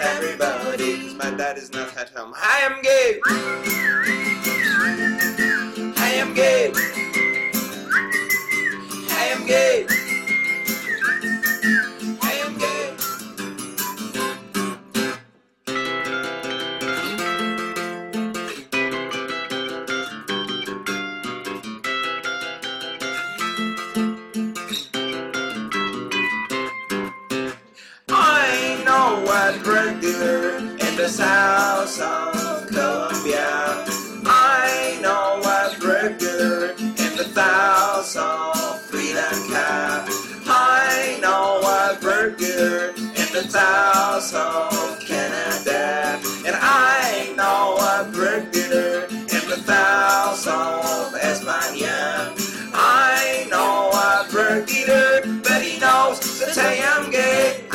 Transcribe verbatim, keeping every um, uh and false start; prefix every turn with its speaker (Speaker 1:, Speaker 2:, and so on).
Speaker 1: everybody, cause my dad is not at home. I am gay. I am gay. I am gay. I am gay. I know a drug dealer in the south of Colombia. I know a drug dealer in the south of Sri Lanka. I know a drug dealer in the south of Canada. And I know a drug dealer in the south of España. I know a drug dealer, but he knows that I am gay.